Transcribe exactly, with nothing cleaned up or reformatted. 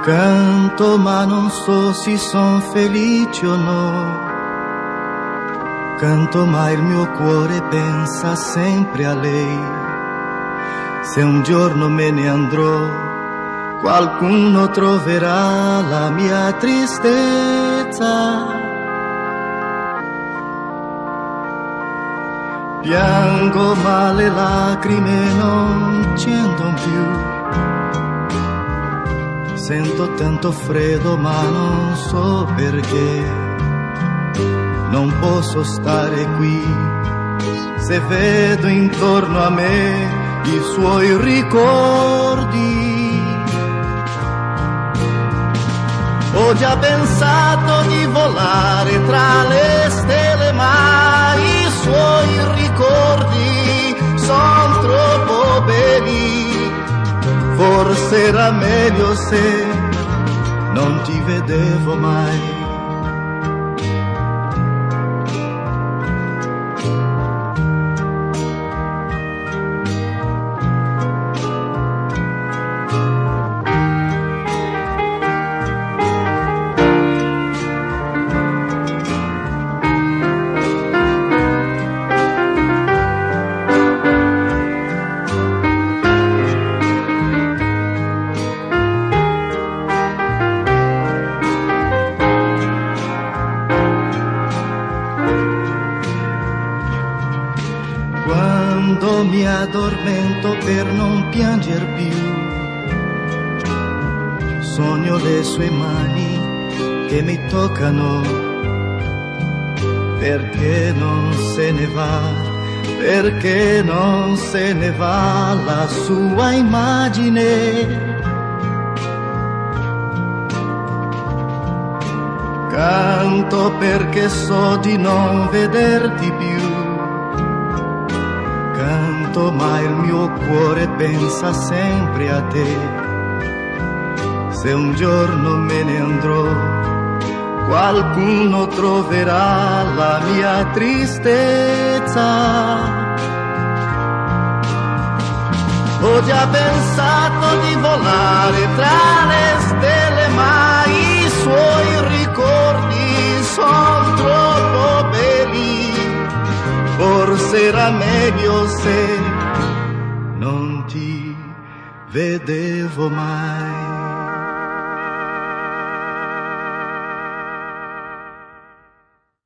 Canto ma non so se son felice o no. Canto ma il mio cuore pensa sempre a lei. Se un giorno me ne andrò, qualcuno troverà la mia tristezza. Piango ma le lacrime non scendono più. Sento tanto freddo ma non so perché. Non posso stare qui se vedo intorno a me i suoi ricordi. Ho già pensato di volare tra le stelle, ma i suoi ricordi sono troppo belli. Forse era meglio se non ti vedevo mai. Quando mi addormento per non pianger più, sogno le sue mani che mi toccano. Perché non se ne va, perché non se ne va la sua immagine. Canto perché so di non vederti più. Canto ma il mio cuore pensa sempre a te. Se un giorno me ne andrò, qualcuno troverà la mia tristezza. Ho già pensato di volare tra le stelle, ma i suoi ricordi sono troppo belli. Forse era meglio se non ti vedevo mai.